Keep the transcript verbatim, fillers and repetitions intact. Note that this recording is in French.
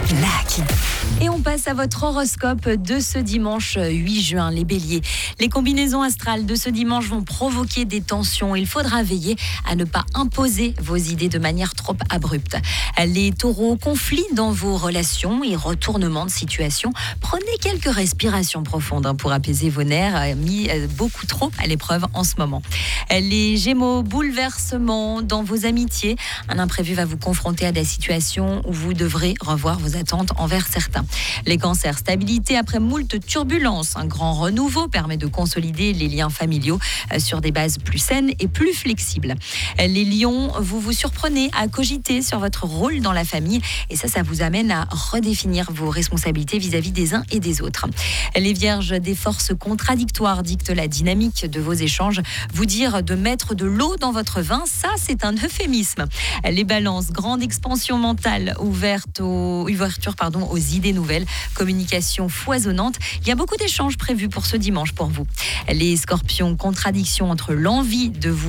Lucky. Et on passe à votre horoscope de ce dimanche huit juin, les béliers. Les combinaisons astrales de ce dimanche vont provoquer des tensions. Il faudra veiller à ne pas imposer vos idées de manière trop abrupte. Les taureaux, conflits dans vos relations et retournements de situation. Prenez quelques respirations profondes pour apaiser vos nerfs, mis beaucoup trop à l'épreuve en ce moment. Les gémeaux, bouleversements dans vos amitiés. Un imprévu va vous confronter à des situations où vous devrez revoir vos attentes envers certains. Les cancers, stabilité après moult turbulences. Un grand renouveau permet de consolider les liens familiaux sur des bases plus saines et plus flexibles. Les lions, vous vous surprenez à cogiter sur votre rôle dans la famille et ça, ça vous amène à redéfinir vos responsabilités vis-à-vis des uns et des autres. Les vierges, des forces contradictoires dictent la dynamique de vos échanges. Vous dire de mettre de l'eau dans votre vin, ça, c'est un euphémisme. Les balances, grande expansion mentale ouverte aux, ouverture pardon, aux idées nouvelles, communication foisonnante. Il y a beaucoup d'échanges prévus pour ce dimanche pour vous. Les scorpions, contradiction entre l'envie de vous